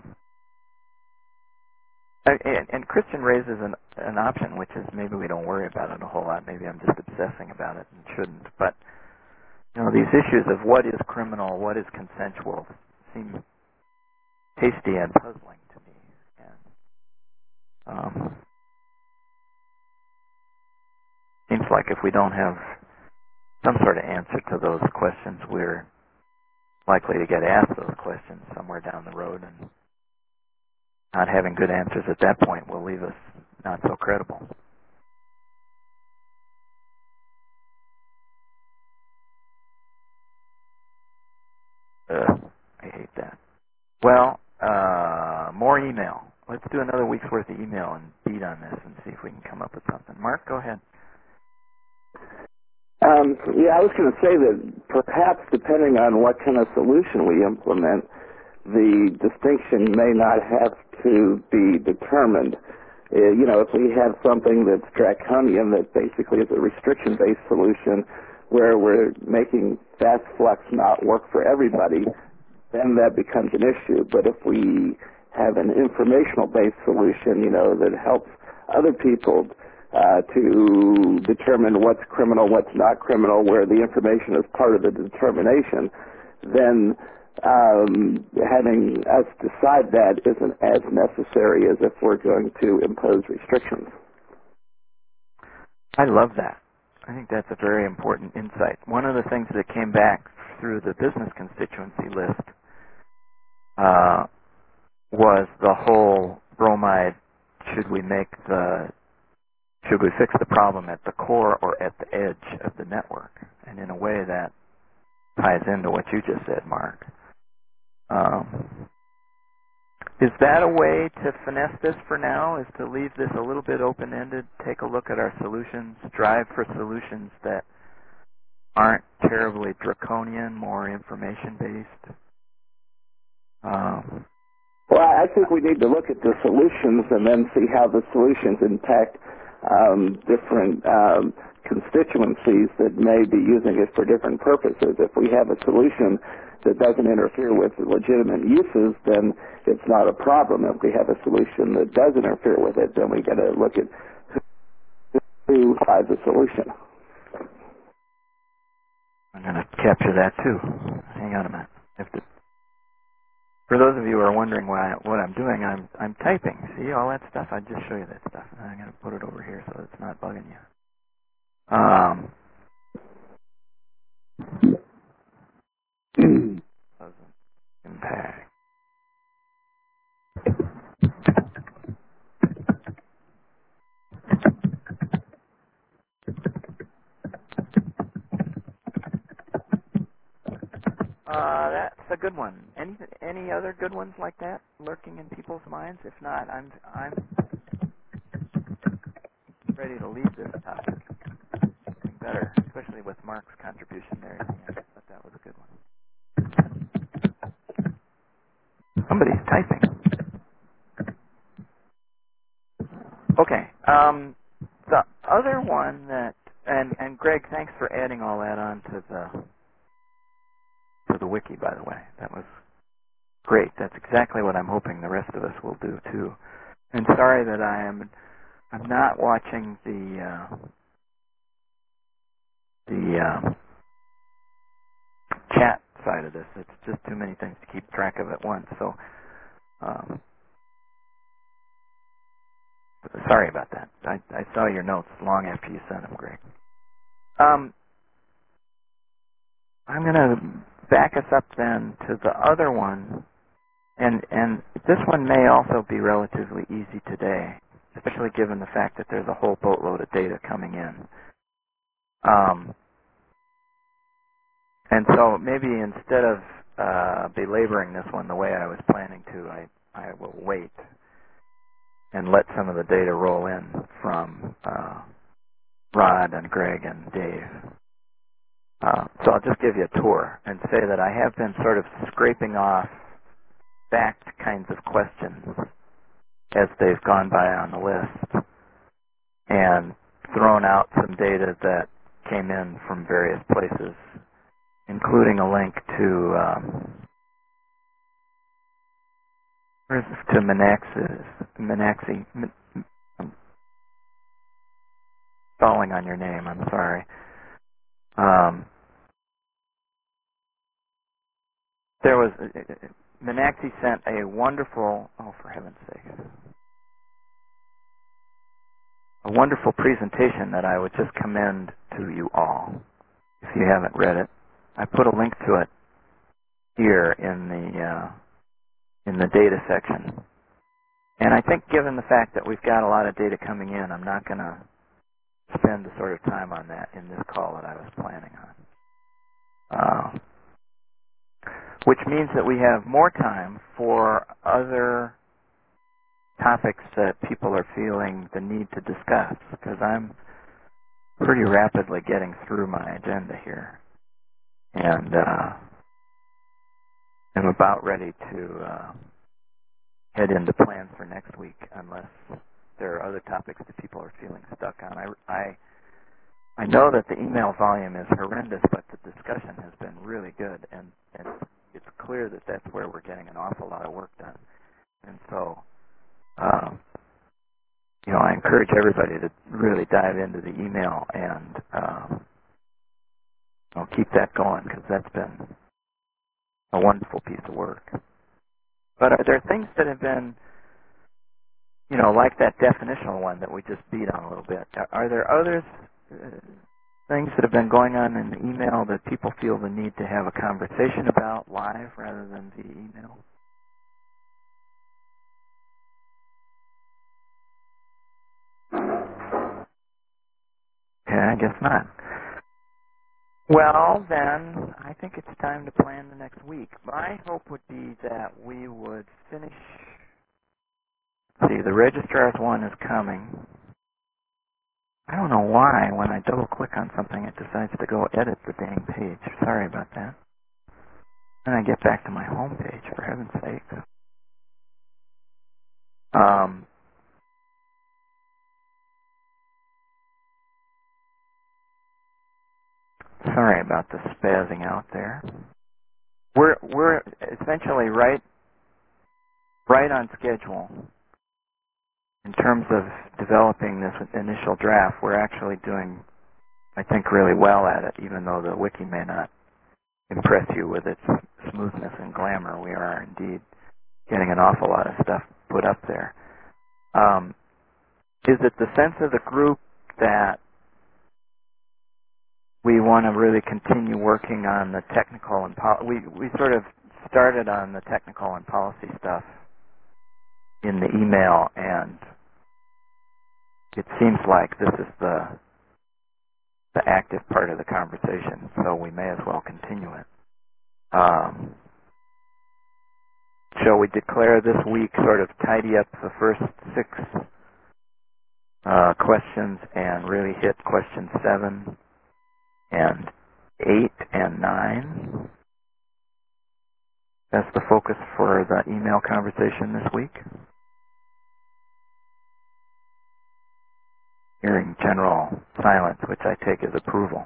And Christian raises an option, which is maybe we don't worry about it a whole lot. Maybe I'm just obsessing about it and shouldn't. But these issues of what is criminal, what is consensual, seem tasty and puzzling to me. And seems like if we don't have some sort of answer to those questions, we're likely to get asked those questions somewhere down the road, and not having good answers at that point will leave us not so credible. I hate that. Well, more email. Let's do another week's worth of email and beat on this and see if we can come up with something. Mark, go ahead. I was going to say that perhaps depending on what kind of solution we implement, the distinction may not have to be determined. If we have something that's draconian, that basically is a restriction-based solution where we're making fast flux not work for everybody, then that becomes an issue. But if we have an informational-based solution, that helps other people to determine what's criminal, what's not criminal, where the information is part of the determination, then having us decide that isn't as necessary as if we're going to impose restrictions. I love that. I think that's a very important insight. One of the things that came back through the business constituency list was the whole bromide, should we fix the problem at the core or at the edge of the network? And in a way that ties into what you just said, Mark. Is that a way to finesse this for now, is to leave this a little bit open-ended, take a look at our solutions, strive for solutions that aren't terribly draconian, more information-based? Well, I think we need to look at the solutions and then see how the solutions impact different constituencies that may be using it for different purposes. If we have a solution that doesn't interfere with legitimate uses, then it's not a problem. If we have a solution that does interfere with it, then we got to look at who has a solution. I'm going to capture that too. Hang on a minute. For those of you who are wondering what I'm doing, I'm typing. See all that stuff? I just show you that stuff. And I'm going to put it over here so it's not bugging you. Impact. That's a good one. Any other good ones like that lurking in people's minds? If not, I'm ready to leave this topic. Something better, especially with Mark's contribution there at the end. But that was a good one. Somebody's typing. Okay. The other one that, and Greg, thanks for adding all that on to the wiki, by the way. That was great. That's exactly what I'm hoping the rest of us will do too. And sorry that I'm not watching the chat side of this. It's just too many things to keep track of at once. So sorry about that. I saw your notes long after you sent them, Greg. I'm going to back us up then to the other one, and this one may also be relatively easy today, especially given the fact that there's a whole boatload of data coming in. And so maybe instead of belaboring this one the way I was planning to, I will wait and let some of the data roll in from Rod and Greg and Dave. So I'll just give you a tour and say that I have been sort of scraping off fact kinds of questions as they've gone by on the list and thrown out some data that came in from various places, including a link to Minaxi. I'm stalling on your name. I'm sorry. There was Minaxi sent a wonderful, oh for heaven's sake, a wonderful presentation that I would just commend to you all if you haven't read it. I put a link to it here in the data section. And I think given the fact that we've got a lot of data coming in, I'm not going to spend the sort of time on that in this call that I was planning on. Which means that we have more time for other topics that people are feeling the need to discuss, because I'm pretty rapidly getting through my agenda here. And I'm about ready to head into plans for next week, unless there are other topics that people are feeling stuck on. I know that the email volume is horrendous, but the discussion has been really good, and it's clear that that's where we're getting an awful lot of work done. And so, I encourage everybody to really dive into the email and keep that going, because that's been a wonderful piece of work. But are there things that have been, like that definitional one that we just beat on a little bit? Are there others, things that have been going on in the email that people feel the need to have a conversation about live rather than via email? Okay, I guess not. Well, then, I think it's time to plan the next week. My hope would be that we would finish. See, the registrar's one is coming. I don't know why, when I double-click on something, it decides to go edit the dang page. Sorry about that. Then I get back to my home page, for heaven's sake. Sorry about the spazzing out there. We're essentially right on schedule in terms of developing this initial draft. We're actually doing, I think, really well at it, even though the wiki may not impress you with its smoothness and glamour. We are indeed getting an awful lot of stuff put up there. Is it the sense of the group that we want to really continue working on the technical and we sort of started on the technical and policy stuff in the email, and it seems like this is the active part of the conversation, so we may as well continue it. Shall we declare this week, sort of tidy up the first 6 questions and really hit questions 7 and 8 and 9? That's the focus for the email conversation this week. Hearing general silence, which I take as approval.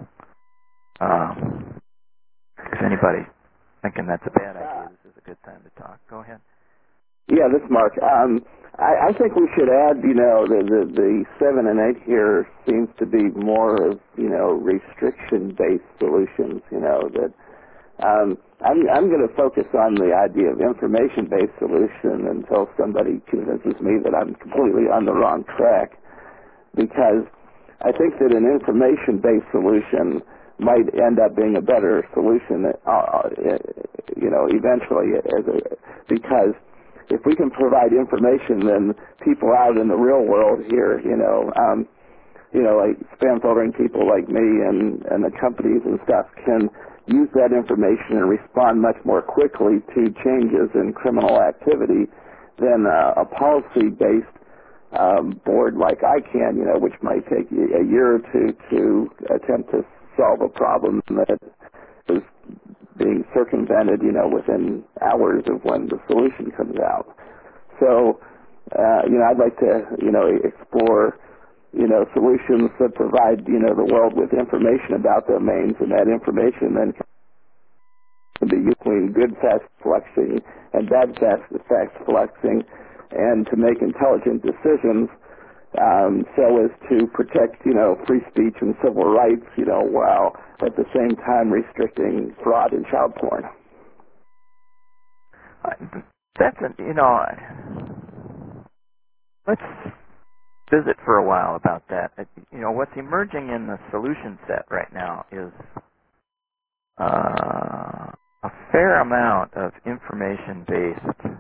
If anybody's thinking that's a bad idea, this is a good time to talk. Go ahead. Yeah, this is Mark. I think we should add, the 7 and 8 here seems to be more of, restriction-based solutions, that I'm going to focus on the idea of information-based solution until somebody convinces me that I'm completely on the wrong track, because I think that an information-based solution might end up being a better solution, eventually, because if we can provide information, then people out in the real world here, like spam filtering people like me and the companies and stuff can use that information and respond much more quickly to changes in criminal activity than a policy-based board like I can, which might take a year or two to attempt to solve a problem that is being circumvented, within hours of when the solution comes out. So, I'd like to, explore, solutions that provide, the world with information about domains, and that information then can be used between good fast flexing and bad fast flexing, and to make intelligent decisions so as to protect, free speech and civil rights, while at the same time restricting fraud and child porn. That's let's visit for a while about that. What's emerging in the solution set right now is a fair amount of information-based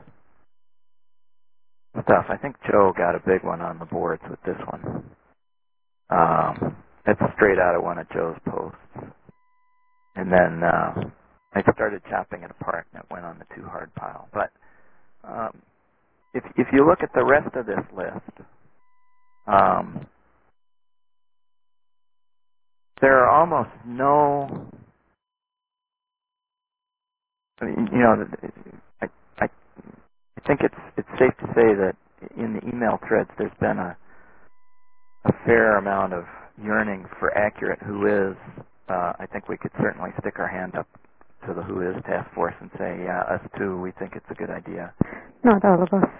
stuff. I think Joe got a big one on the boards with this one. It's straight out of one of Joe's posts. And then I started chopping it apart, and it went on the too hard pile. But if you look at the rest of this list, there are almost no. I think it's safe to say that in the email threads, there's been a fair amount of yearning for accurate who is. I think we could certainly stick our hand up to the Who Is task force and say, yeah, us too, we think it's a good idea. Not all of us.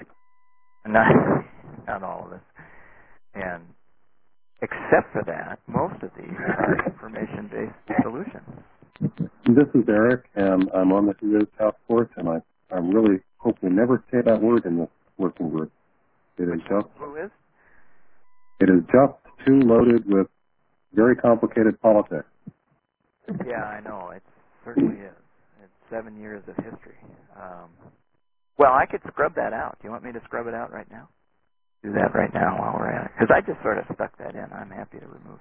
Not all of us. And except for that, most of these are information-based solutions. This is Eric, and I'm on the Who Is task force, and I really hope we never say that word in this working group. It is just Who is? It is just too loaded with very complicated politics. Yeah, I know. It certainly is. It's 7 years of history. Well, I could scrub that out. Do you want me to scrub it out right now? Do that right now while we're at it. Because I just sort of stuck that in. I'm happy to remove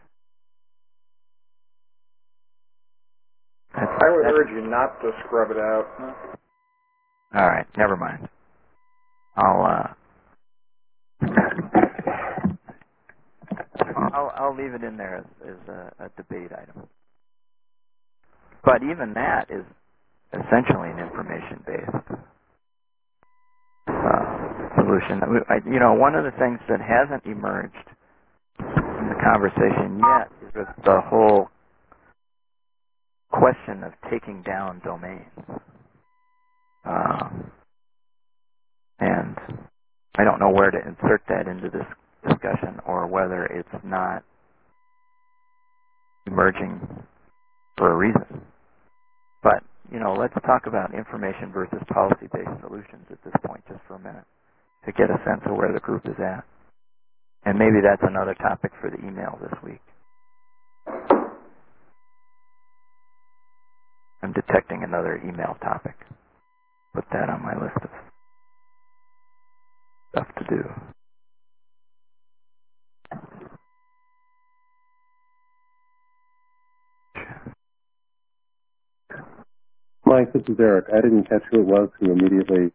it. I would urge you not to scrub it out. All right, never mind. I'll leave it in there as a debate item. But even that is essentially an information-based solution. One of the things that hasn't emerged in the conversation yet is the whole question of taking down domains. And I don't know where to insert that into this discussion or whether it's not emerging for a reason. But, let's talk about information versus policy-based solutions at this point just for a minute to get a sense of where the group is at. And maybe that's another topic for the email this week. I'm detecting another email topic. Put that on my list of stuff to do. Mike, this is Eric. I didn't catch who it was who immediately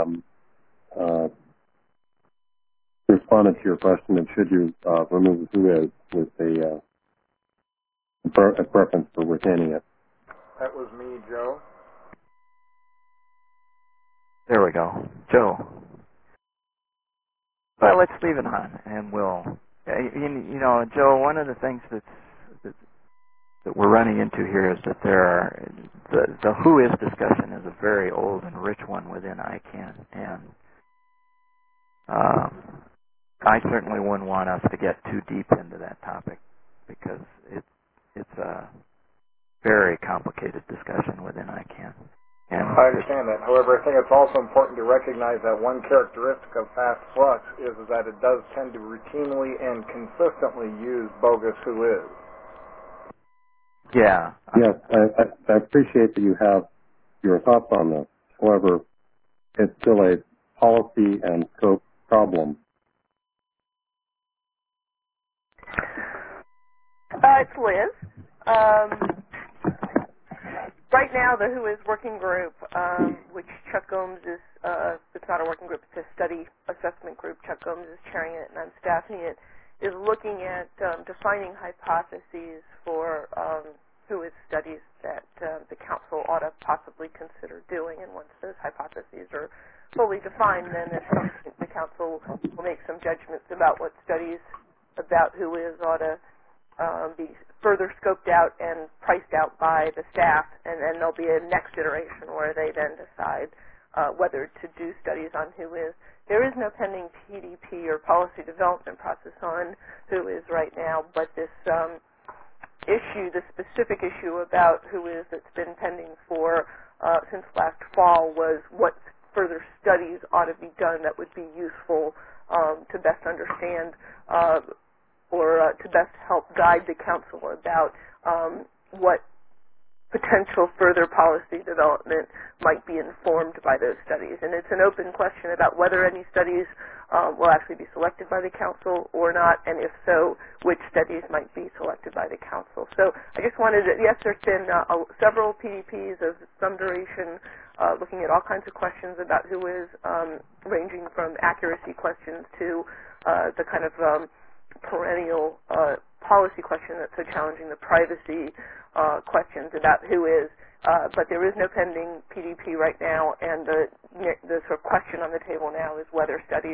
responded to your question of should you remove Who Is with a preference for retaining it. That was me, Joe. There we go. Joe. Well, let's leave it on, and we'll... Joe, one of the things that we're running into here is that there are... The Who Is discussion is a very old and rich one within ICANN, and I certainly wouldn't want us to get too deep into that topic because it's a very complicated discussion within ICANN. And I understand that. However, I think it's also important to recognize that one characteristic of fast flux is that it does tend to routinely and consistently use bogus Who Is. Yeah. Yes, I appreciate that you have your thoughts on this. However, it's still a policy and scope problem. It's Liz. Right now, the Who Is working group, which Chuck Gomes is, it's not a working group, it's a study assessment group. Chuck Gomes is chairing it and I'm staffing it, is looking at defining hypotheses for Who Is studies that the council ought to possibly consider doing. And once those hypotheses are fully defined, then at some point the council will make some judgments about what studies about Who Is ought to be further scoped out and priced out by the staff, and then there'll be a next iteration where they then decide whether to do studies on Who Is. There is no pending PDP or policy development process on Who Is right now, but this issue, the specific issue about Who Is that's been pending for since last fall was what further studies ought to be done that would be useful to best understand or to best help guide the council about what potential further policy development might be informed by those studies. And it's an open question about whether any studies will actually be selected by the council or not, and if so, which studies might be selected by the council. So I just wanted to, yes, there's been several PDPs of some duration looking at all kinds of questions about Who Is, ranging from accuracy questions to the kind of perennial policy question that's so challenging, the privacy questions about Who Is, but there is no pending PDP right now, and the sort of question on the table now is whether studies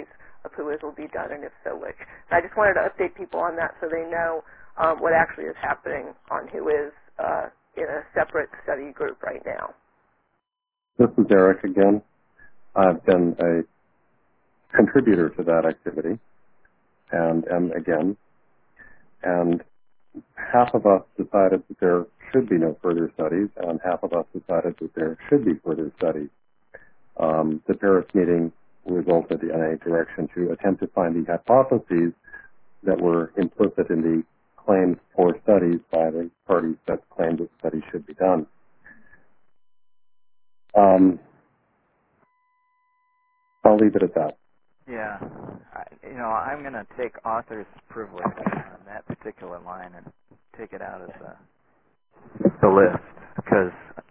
of WHOIS will be done, and if so, which. And I just wanted to update people on that so they know what actually is happening on WHOIS in a separate study group right now. This is Eric again. I've been a contributor to that activity, and half of us decided that there should be no further studies, and half of us decided that there should be further studies. The Paris meeting resulted in a direction to attempt to find the hypotheses that were implicit in the claims for studies by the parties that claimed that studies should be done. I'll leave it at that. Yeah, I'm going to take author's privilege on that particular line and take it out of the list, because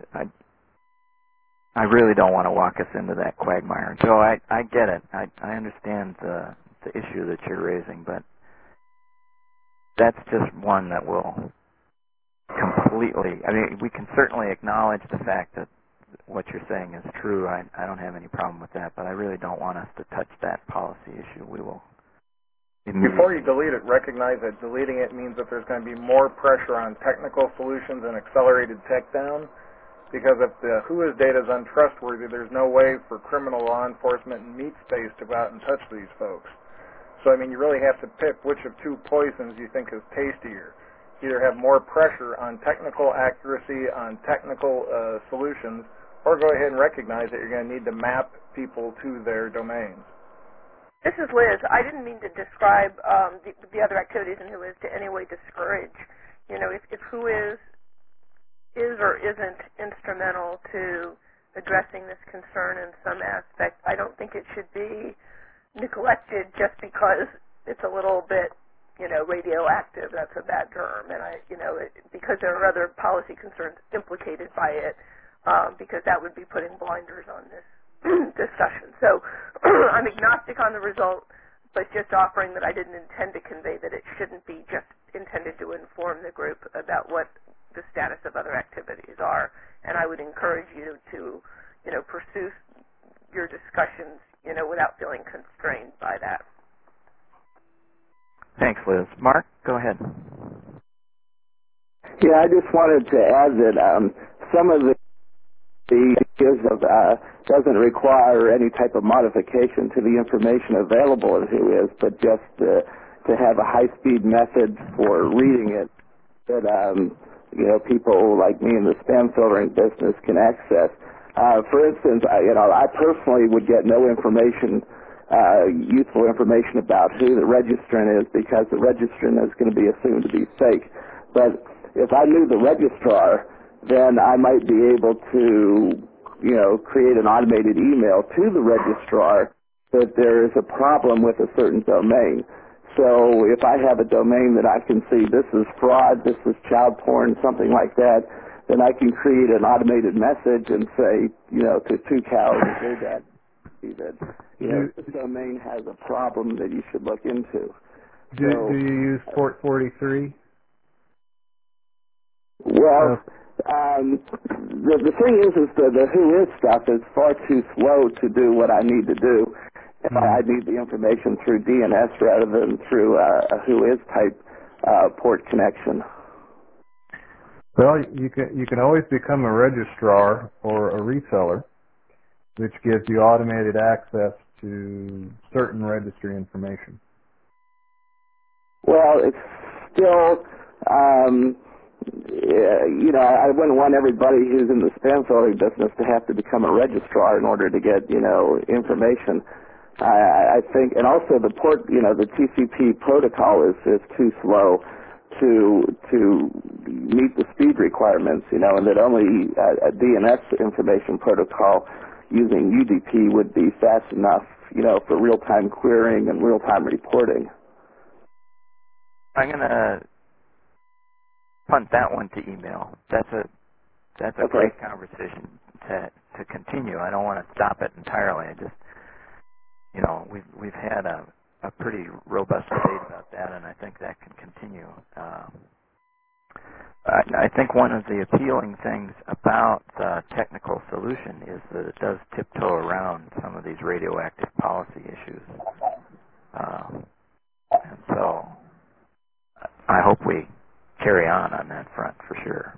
I really don't want to walk us into that quagmire. Joe, I get it. I understand the issue that you're raising, but that's just one that will completely, we can certainly acknowledge the fact that what you're saying is true. I don't have any problem with that, but I really don't want us to touch that policy issue. We will. Before you delete it, recognize that deleting it means that there's going to be more pressure on technical solutions and accelerated tech down, because if the WHOIS data is untrustworthy, there's no way for criminal law enforcement and meat space to go out and touch these folks. So, you really have to pick which of two poisons you think is tastier. Either have more pressure on technical accuracy, on technical solutions, or go ahead and recognize that you're going to need to map people to their domains. This is Liz. I didn't mean to describe the other activities in WHOIS to any way discourage. If WHOIS is or isn't instrumental to addressing this concern in some aspect, I don't think it should be neglected just because it's a little bit, radioactive. That's a bad term, and because there are other policy concerns implicated by it, because that would be putting blinders on this discussion. So I'm agnostic on the result, but just offering that I didn't intend to convey that it shouldn't be just intended to inform the group about what the status of other activities are. And I would encourage you to, pursue your discussions, without feeling constrained by that. Thanks, Liz. Mark, go ahead. Yeah, I just wanted to add that some of the doesn't require any type of modification to the information available in WHOIS, but just to have a high-speed method for reading it that people like me in the spam filtering business can access. For instance, I personally would get no information, useful information about who the registrant is, because the registrant is going to be assumed to be fake. But if I knew the registrar, then I might be able to, create an automated email to the registrar that there is a problem with a certain domain. So if I have a domain that I can see this is fraud, this is child porn, something like that, then I can create an automated message and say, to Two Cows that this domain has a problem that you should look into. Do you use port 43? Well, the thing is the WHOIS stuff is far too slow to do what I need to do. I need the information through DNS rather than through a WHOIS type port connection. Well, you can always become a registrar or a reseller, which gives you automated access to certain registry information. Well, it's still, I wouldn't want everybody who's in the spam filtering business to have to become a registrar in order to get, information. I think, and also the port, the TCP protocol is too slow to meet the speed requirements, and that only a DNS information protocol using UDP would be fast enough, for real-time querying and real-time reporting. I'm going to punt that one to email. That's a great conversation to continue. I don't want to stop it entirely. I just, we've had a pretty robust debate about that, and I think that can continue. I think one of the appealing things about the technical solution is that it does tiptoe around some of these radioactive policy issues. And so I hope we carry on that front for sure.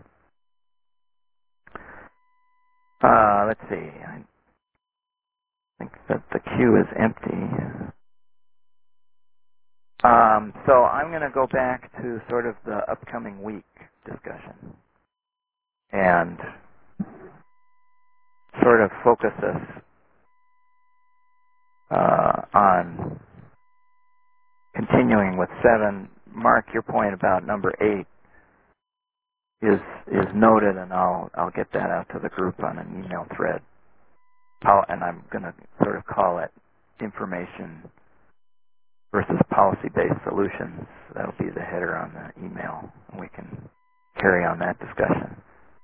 Let's see. I think that the queue is empty. So I'm going to go back to sort of the upcoming week discussion and sort of focus us on continuing with 7. Mark, your point about number 8 is noted, and I'll get that out to the group on an email thread. And I'm going to sort of call it information versus policy-based solutions. That'll be the header on the email, and we can carry on that discussion.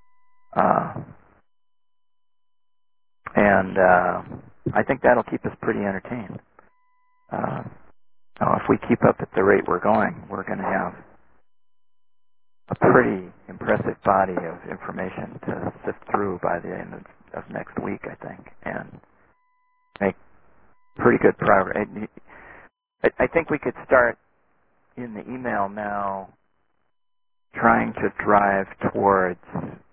And I think that'll keep us pretty entertained. If we keep up at the rate we're going, we're going to have a pretty impressive body of information to sift through by the end of next week, I think, and make pretty good progress. I think we could start in the email now trying to drive towards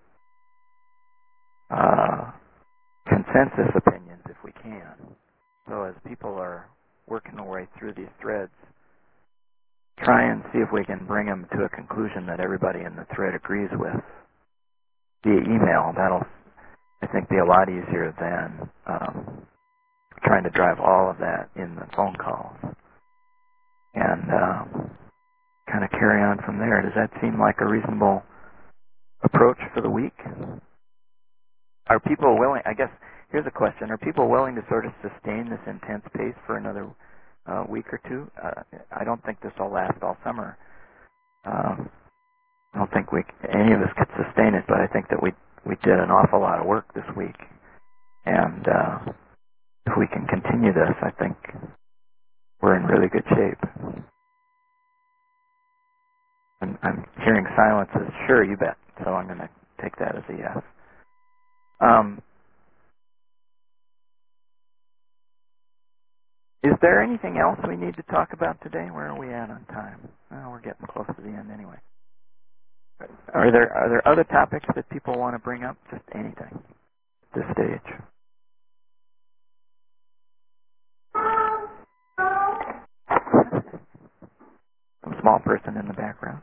consensus opinions if we can. So as people are working their way through these threads, try and see if we can bring them to a conclusion that everybody in the thread agrees with via email. That'll, I think, be a lot easier than trying to drive all of that in the phone calls. And kind of carry on from there. Does that seem like a reasonable approach for the week? Are people willing, I guess, here's a question, are people willing to sort of sustain this intense pace for another week or two? I don't think this will last all summer. I don't think any of us could sustain it, but I think that we did an awful lot of work this week. And if we can continue this, I think we're in really good shape. I'm hearing silences. Sure, you bet. So I'm going to take that as a yes. Is there anything else we need to talk about today? Where are we at on time? Oh, we're getting close to the end anyway. Are there other topics that people want to bring up? Just anything at this stage. Some small person in the background.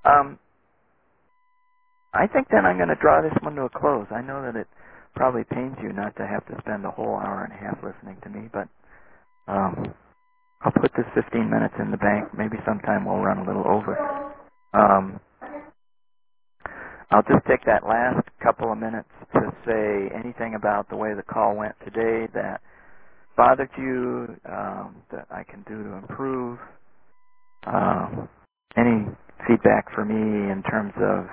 I think then I'm going to draw this one to a close. I know that it probably pains you not to have to spend a whole hour and a half listening to me, but I'll put this 15 minutes in the bank. Maybe sometime we'll run a little over. I'll just take that last couple of minutes to say anything about the way the call went today that bothered you, that I can do to improve. Any feedback for me in terms of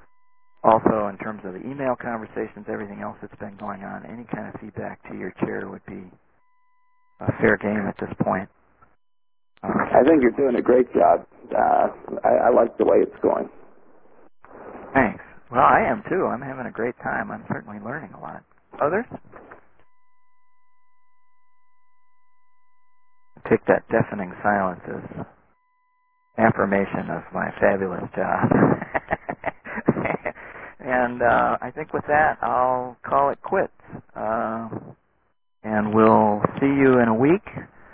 the email conversations, everything else that's been going on, any kind of feedback to your chair would be a fair game at this point. I think you're doing a great job. I like the way it's going. Thanks. Well, I am too. I'm having a great time. I'm certainly learning a lot. Others? Take that deafening silence as affirmation of my fabulous job. And I think with that, I'll call it quits. And we'll see you in a week.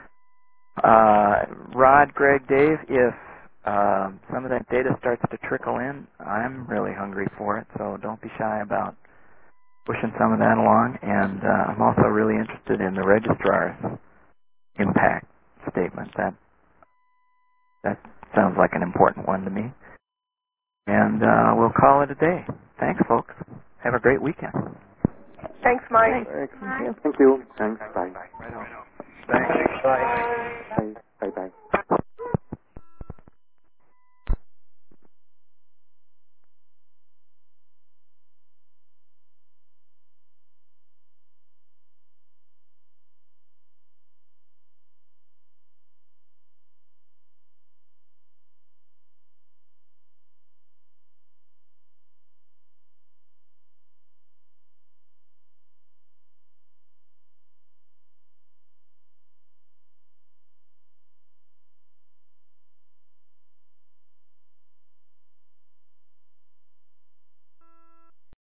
Rod, Greg, Dave, if some of that data starts to trickle in, I'm really hungry for it, so don't be shy about pushing some of that along. And I'm also really interested in the registrar's impact statement. That sounds like an important one to me. And we'll call it a day. Thanks, folks. Have a great weekend. Thanks, Mike. Thanks. Thank you. Thank you. Thanks. Bye. Thanks. Bye. Bye. Bye.